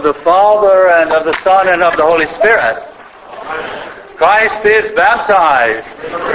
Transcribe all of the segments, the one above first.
Of the Father, and of the Son, and of the Holy Spirit. Christ is baptized.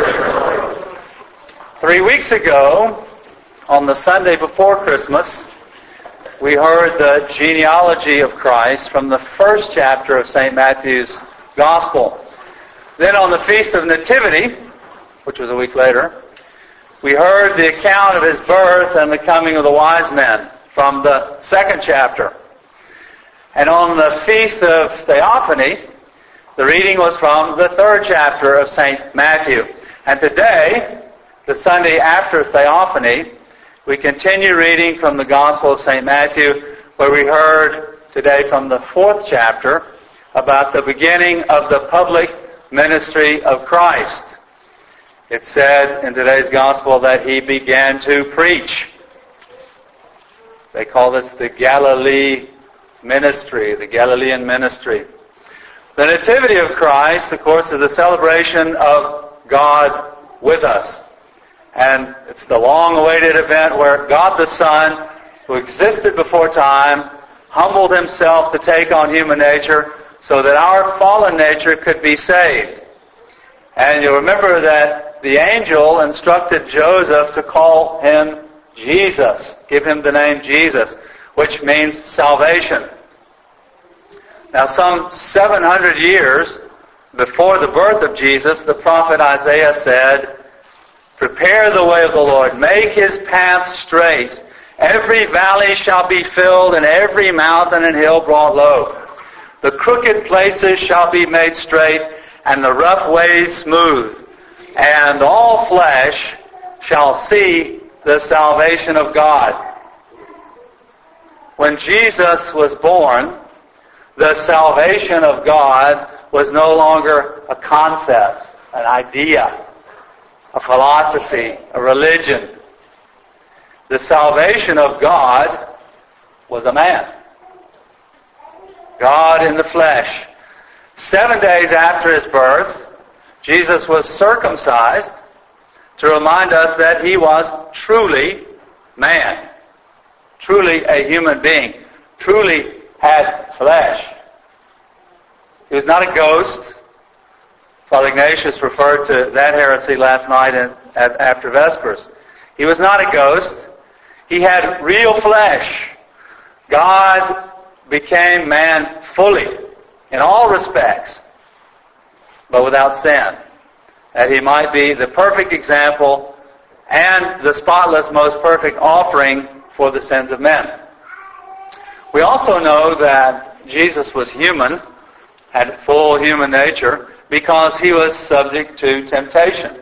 3 weeks ago, on the Sunday before Christmas, we heard the genealogy of Christ from the first chapter of St. Matthew's Gospel. Then on the Feast of Nativity, which was a week later, we heard the account of His birth and the coming of the wise men from the second chapter. And on the Feast of Theophany, the reading was from the third chapter of St. Matthew. And today, the Sunday after Theophany, we continue reading from the Gospel of St. Matthew, where we heard today from the fourth chapter about the beginning of the public ministry of Christ. It said in today's Gospel that He began to preach. They call this the Galilean ministry. The Nativity of Christ, of course, is the celebration of God with us. And it's the long-awaited event where God the Son, who existed before time, humbled Himself to take on human nature so that our fallen nature could be saved. And you'll remember that the angel instructed Joseph to call Him Jesus, give Him the name Jesus, which means salvation. Now, some 700 years before the birth of Jesus, the prophet Isaiah said, "Prepare the way of the Lord, make His path straight. Every valley shall be filled, and every mountain and hill brought low. The crooked places shall be made straight, and the rough ways smooth. And all flesh shall see the salvation of God." When Jesus was born, the salvation of God was no longer a concept, an idea, a philosophy, a religion. The salvation of God was a man. God in the flesh. 7 days after His birth, Jesus was circumcised to remind us that He was truly man, truly a human being, truly had flesh. He was not a ghost. Father Ignatius referred to that heresy last night after Vespers. He was not a ghost. He had real flesh. God became man fully, in all respects, but without sin, that He might be the perfect example and the spotless, most perfect offering for the sins of men. We also know that Jesus was human, had full human nature, because He was subject to temptation.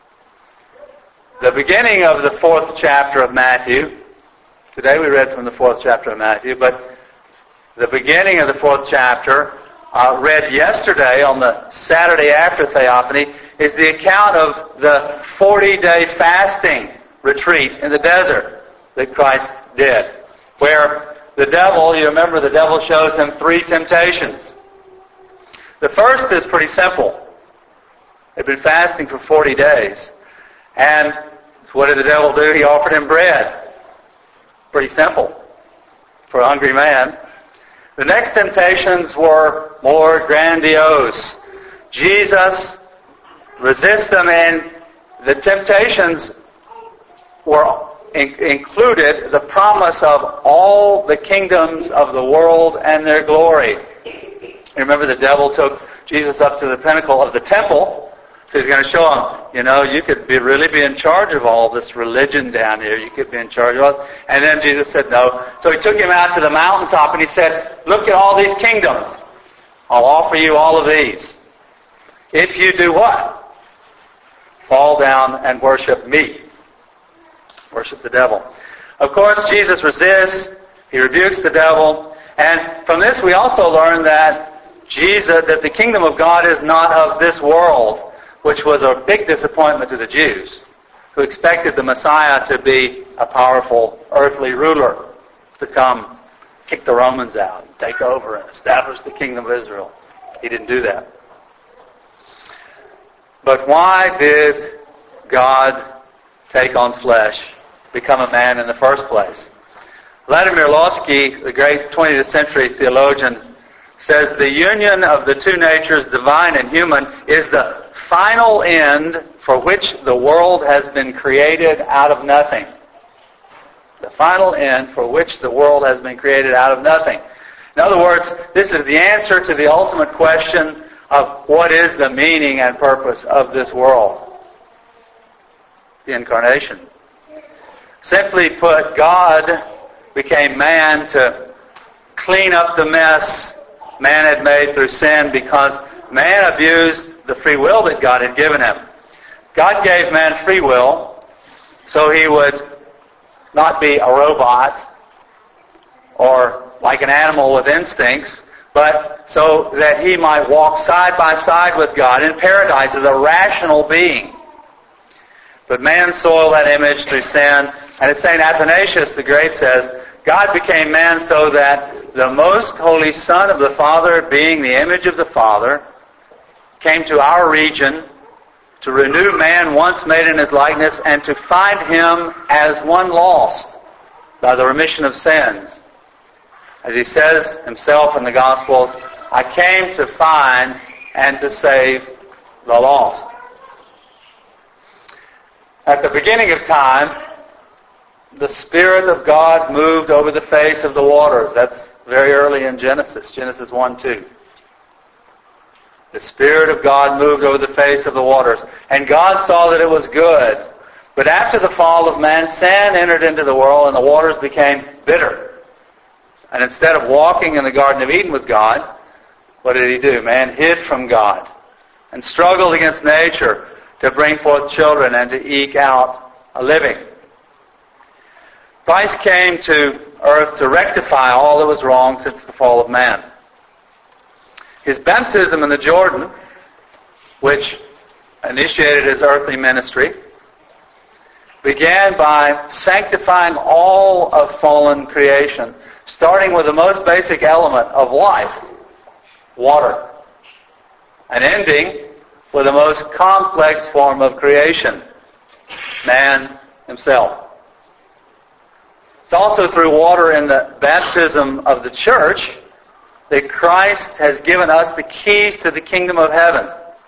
The beginning of the fourth chapter of Matthew, today we read from the fourth chapter of Matthew, but the beginning of the fourth chapter, read yesterday on the Saturday after Theophany, is the account of the 40-day fasting retreat in the desert that Christ did, where the devil, you remember the devil shows Him 3 temptations. The first is pretty simple. They'd been fasting for 40 days. And what did the devil do? He offered him bread. Pretty simple for a hungry man. The next temptations were more grandiose. Jesus resisted them, and the temptations were included the promise of all the kingdoms of the world and their glory. Remember, the devil took Jesus up to the pinnacle of the temple. So He's going to show him, you could really be in charge of all this religion down here. You could be in charge of us. And then Jesus said no. So He took Him out to the mountaintop and He said, "Look at all these kingdoms. I'll offer you all of these. If you do what? Fall down and worship me." Worship the devil. Of course, Jesus resists. He rebukes the devil. And from this we also learn that that the kingdom of God is not of this world, which was a big disappointment to the Jews, who expected the Messiah to be a powerful earthly ruler, to come kick the Romans out, and take over and establish the kingdom of Israel. He didn't do that. But why did God take on flesh, become a man in the first place? Vladimir Lossky, the great 20th century theologian, says the union of the two natures, divine and human, is the final end for which the world has been created out of nothing. The final end for which the world has been created out of nothing. In other words, this is the answer to the ultimate question of what is the meaning and purpose of this world. The incarnation. Simply put, God became man to clean up the mess man had made through sin because man abused the free will that God had given him. God gave man free will so he would not be a robot or like an animal with instincts, but so that he might walk side by side with God in paradise as a rational being. But man soiled that image through sin, and as St. Athanasius the Great says, God became man so that the most holy Son of the Father, being the image of the Father, came to our region to renew man once made in his likeness and to find him as one lost by the remission of sins. As he says himself in the Gospels, I came to find and to save the lost. At the beginning of time, the Spirit of God moved over the face of the waters. That's very early in Genesis 1:2. The Spirit of God moved over the face of the waters. And God saw that it was good. But after the fall of man, sin entered into the world and the waters became bitter. And instead of walking in the Garden of Eden with God, what did he do? Man hid from God and struggled against nature to bring forth children and to eke out a living. Christ came to earth to rectify all that was wrong since the fall of man. His baptism in the Jordan, which initiated his earthly ministry, began by sanctifying all of fallen creation, starting with the most basic element of life, water, and ending with the most complex form of creation, man himself. It's also through water in the baptism of the church that Christ has given us the keys to the kingdom of heaven.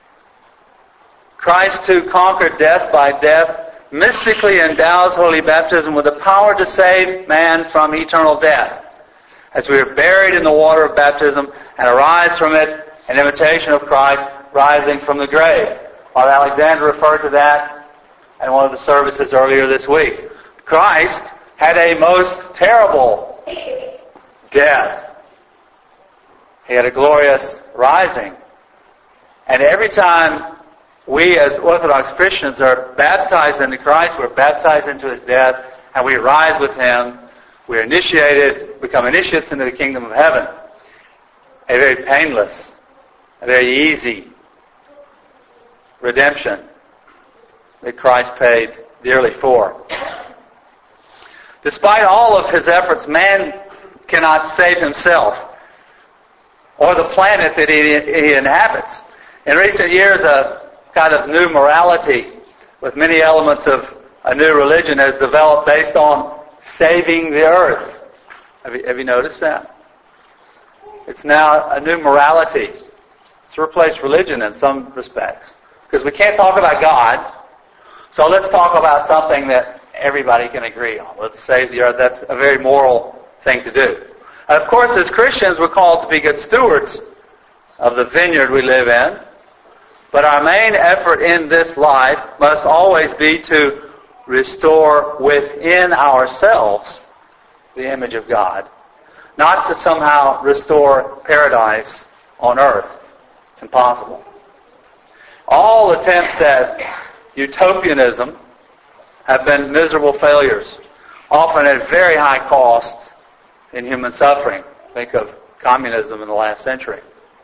Christ, who conquered death by death, mystically endows holy baptism with the power to save man from eternal death. As we are buried in the water of baptism and arise from it in imitation of Christ rising from the grave. Father Alexander referred to that in one of the services earlier this week. Christ had a most terrible death. He had a glorious rising. And every time we as Orthodox Christians are baptized into Christ, we're baptized into His death, and we rise with Him. We're initiated, become initiates into the kingdom of heaven. A very painless, a very easy redemption that Christ paid dearly for. Despite all of his efforts, man cannot save himself or the planet that he inhabits. In recent years, a kind of new morality with many elements of a new religion has developed based on saving the earth. Have you noticed that? It's now a new morality. It's replaced religion in some respects. Because we can't talk about God, so let's talk about something that everybody can agree on. Let's save the earth. That's a very moral thing to do. Of course, as Christians, we're called to be good stewards of the vineyard we live in. But our main effort in this life must always be to restore within ourselves the image of God. Not to somehow restore paradise on earth. It's impossible. All attempts at utopianism have been miserable failures, often at very high cost in human suffering. Think of communism in the last century.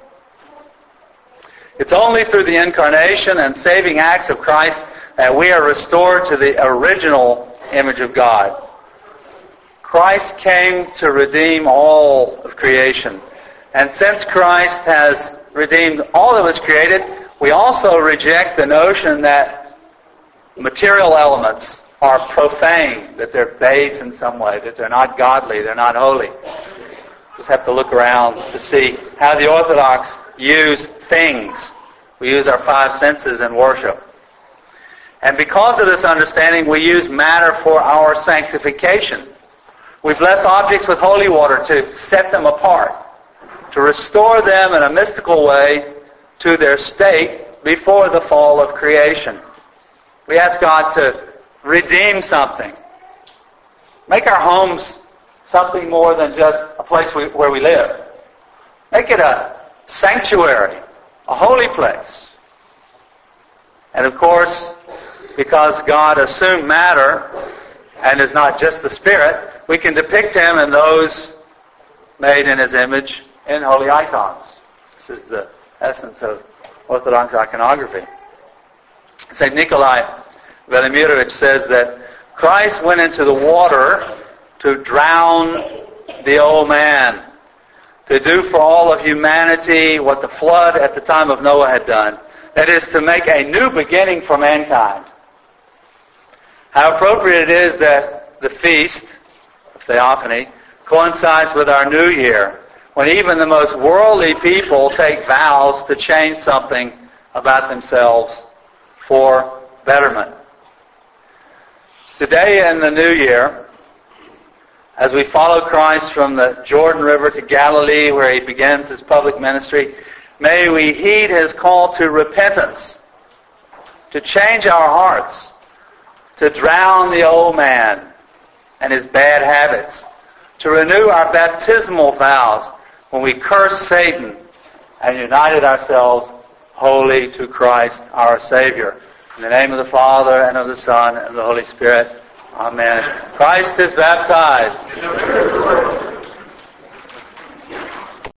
It's only through the incarnation and saving acts of Christ that we are restored to the original image of God. Christ came to redeem all of creation. And since Christ has redeemed all that was created, we also reject the notion that material elements are profane, that they're base in some way, that they're not godly, they're not holy. Just have to look around to see how the Orthodox use things. We use our five senses in worship. And because of this understanding, we use matter for our sanctification. We bless objects with holy water to set them apart, to restore them in a mystical way to their state before the fall of creation. We ask God to redeem something. Make our homes something more than just a place where we live. Make it a sanctuary, a holy place. And of course, because God assumed matter and is not just the Spirit, we can depict Him in those made in His image in holy icons. This is the essence of Orthodox iconography. St. Nikolai Velimirovich says that Christ went into the water to drown the old man, to do for all of humanity what the flood at the time of Noah had done. That is, to make a new beginning for mankind. How appropriate it is that the feast of Theophany coincides with our New Year, when even the most worldly people take vows to change something about themselves for betterment. Today in the New Year, as we follow Christ from the Jordan River to Galilee, where He begins His public ministry, may we heed His call to repentance, to change our hearts, to drown the old man and his bad habits, to renew our baptismal vows when we cursed Satan and united ourselves wholly to Christ our Savior. In the name of the Father, and of the Son, and of the Holy Spirit. Amen. Christ is baptized.